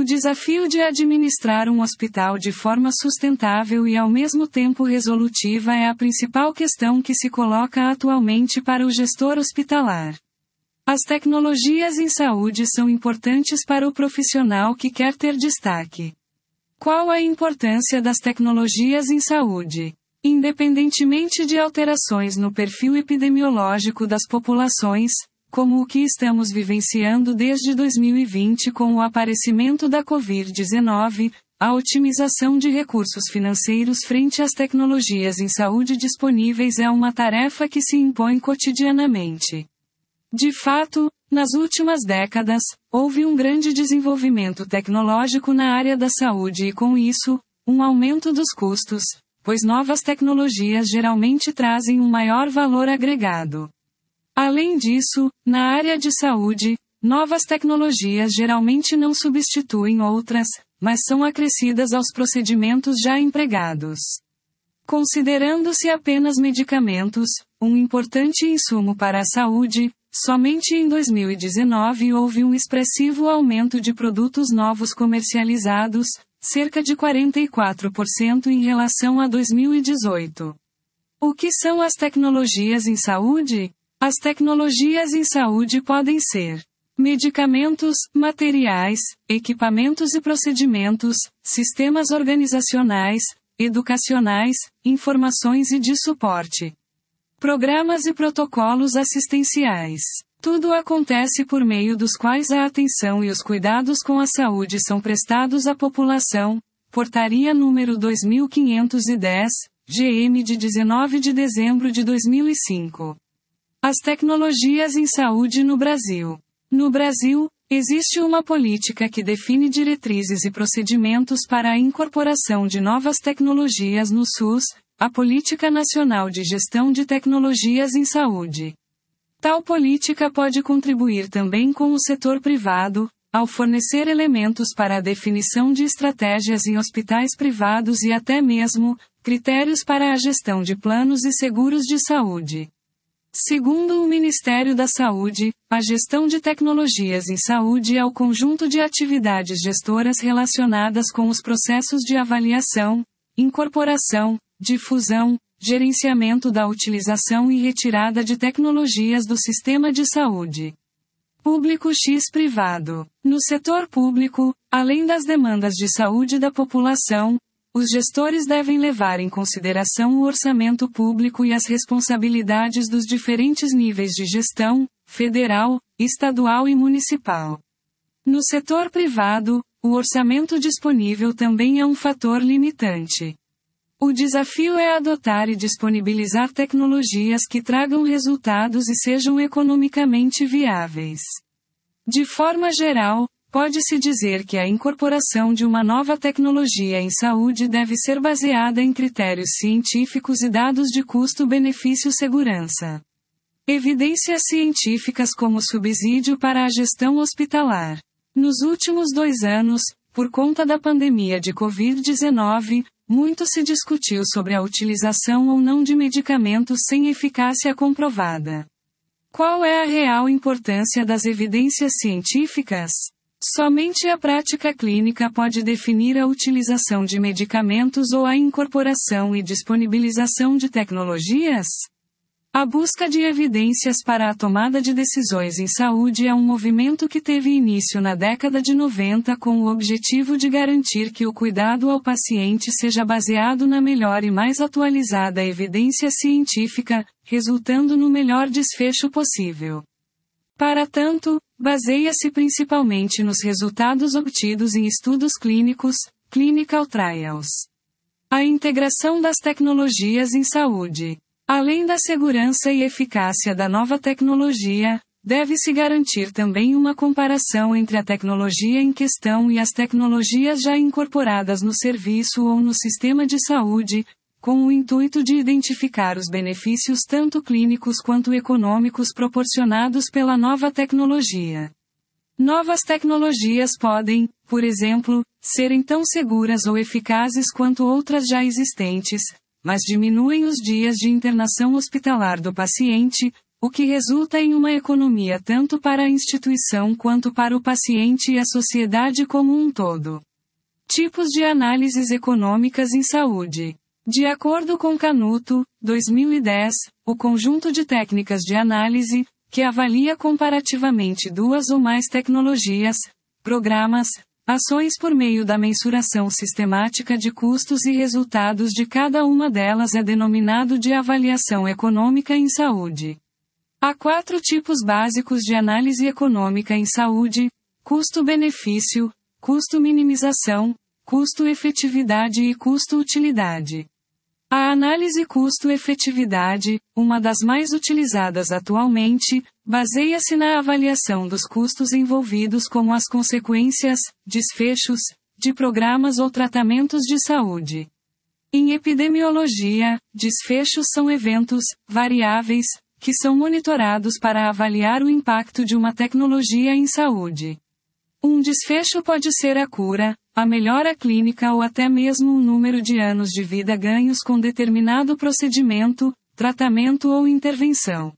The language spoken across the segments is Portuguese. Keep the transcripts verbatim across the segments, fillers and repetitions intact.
desafio de administrar um hospital de forma sustentável e ao mesmo tempo resolutiva é a principal questão que se coloca atualmente para o gestor hospitalar. As tecnologias em saúde são importantes para o profissional que quer ter destaque. Qual a importância das tecnologias em saúde? Independentemente de alterações no perfil epidemiológico das populações, como o que estamos vivenciando desde dois mil e vinte com o aparecimento da covid dezenove, a otimização de recursos financeiros frente às tecnologias em saúde disponíveis é uma tarefa que se impõe cotidianamente. De fato, nas últimas décadas, houve um grande desenvolvimento tecnológico na área da saúde e com isso, um aumento dos custos, pois novas tecnologias geralmente trazem um maior valor agregado. Além disso, na área de saúde, novas tecnologias geralmente não substituem outras, mas são acrescidas aos procedimentos já empregados. Considerando-se apenas medicamentos, um importante insumo para a saúde, somente em dois mil e dezenove houve um expressivo aumento de produtos novos comercializados, cerca de quarenta e quatro por cento em relação a dois mil e dezoito. O que são as tecnologias em saúde? As tecnologias em saúde podem ser medicamentos, materiais, equipamentos e procedimentos, sistemas organizacionais, educacionais, informações e de suporte, programas e protocolos assistenciais. Tudo acontece por meio dos quais a atenção e os cuidados com a saúde são prestados à população. Portaria número dois mil quinhentos e dez, G M de dezenove de dezembro de dois mil e cinco. As tecnologias em saúde no Brasil. No Brasil, existe uma política que define diretrizes e procedimentos para a incorporação de novas tecnologias no SUS, a Política Nacional de Gestão de Tecnologias em Saúde. Tal política pode contribuir também com o setor privado, ao fornecer elementos para a definição de estratégias em hospitais privados e até mesmo, critérios para a gestão de planos e seguros de saúde. Segundo o Ministério da Saúde, a gestão de tecnologias em saúde é o conjunto de atividades gestoras relacionadas com os processos de avaliação, incorporação, difusão, gerenciamento da utilização e retirada de tecnologias do sistema de saúde. Público x privado. No setor público, além das demandas de saúde da população, os gestores devem levar em consideração o orçamento público e as responsabilidades dos diferentes níveis de gestão, federal, estadual e municipal. No setor privado, o orçamento disponível também é um fator limitante. O desafio é adotar e disponibilizar tecnologias que tragam resultados e sejam economicamente viáveis. De forma geral, pode-se dizer que a incorporação de uma nova tecnologia em saúde deve ser baseada em critérios científicos e dados de custo-benefício-segurança. Evidências científicas como subsídio para a gestão hospitalar. Nos últimos dois anos, por conta da pandemia de covid dezenove, muito se discutiu sobre a utilização ou não de medicamentos sem eficácia comprovada. Qual é a real importância das evidências científicas? Somente a prática clínica pode definir a utilização de medicamentos ou a incorporação e disponibilização de tecnologias? A busca de evidências para a tomada de decisões em saúde é um movimento que teve início na década de noventa com o objetivo de garantir que o cuidado ao paciente seja baseado na melhor e mais atualizada evidência científica, resultando no melhor desfecho possível. Para tanto, baseia-se principalmente nos resultados obtidos em estudos clínicos, clinical trials. A integração das tecnologias em saúde. Além da segurança e eficácia da nova tecnologia, deve-se garantir também uma comparação entre a tecnologia em questão e as tecnologias já incorporadas no serviço ou no sistema de saúde, com o intuito de identificar os benefícios tanto clínicos quanto econômicos proporcionados pela nova tecnologia. Novas tecnologias podem, por exemplo, serem tão seguras ou eficazes quanto outras já existentes, mas diminuem os dias de internação hospitalar do paciente, o que resulta em uma economia tanto para a instituição quanto para o paciente e a sociedade como um todo. Tipos de análises econômicas em saúde. De acordo com Canuto, dois mil e dez, o conjunto de técnicas de análise, que avalia comparativamente duas ou mais tecnologias, programas, ações por meio da mensuração sistemática de custos e resultados de cada uma delas é denominado de avaliação econômica em saúde. Há quatro tipos básicos de análise econômica em saúde: custo-benefício, custo-minimização, custo-efetividade e custo-utilidade. A análise custo-efetividade, uma das mais utilizadas atualmente, baseia-se na avaliação dos custos envolvidos como as consequências, desfechos, de programas ou tratamentos de saúde. Em epidemiologia, desfechos são eventos, variáveis, que são monitorados para avaliar o impacto de uma tecnologia em saúde. Um desfecho pode ser a cura, a melhora clínica ou até mesmo um número de anos de vida ganhos com determinado procedimento, tratamento ou intervenção.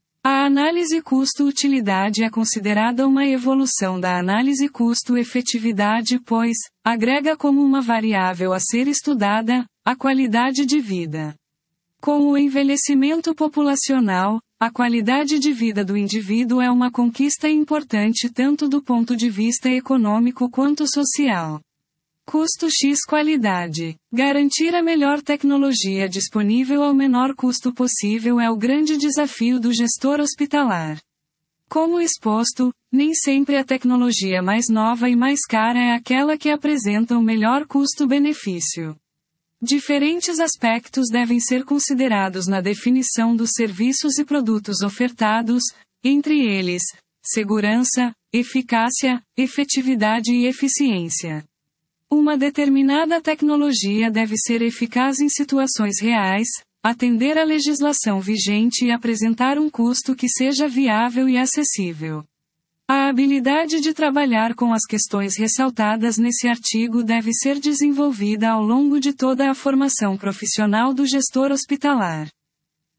A análise custo-utilidade é considerada uma evolução da análise custo-efetividade, pois agrega como uma variável a ser estudada a qualidade de vida. Com o envelhecimento populacional, a qualidade de vida do indivíduo é uma conquista importante tanto do ponto de vista econômico quanto social. Custo X qualidade. Garantir a melhor tecnologia disponível ao menor custo possível é o grande desafio do gestor hospitalar. Como exposto, nem sempre a tecnologia mais nova e mais cara é aquela que apresenta o melhor custo-benefício. Diferentes aspectos devem ser considerados na definição dos serviços e produtos ofertados, entre eles, segurança, eficácia, efetividade e eficiência. Uma determinada tecnologia deve ser eficaz em situações reais, atender à legislação vigente e apresentar um custo que seja viável e acessível. A habilidade de trabalhar com as questões ressaltadas nesse artigo deve ser desenvolvida ao longo de toda a formação profissional do gestor hospitalar.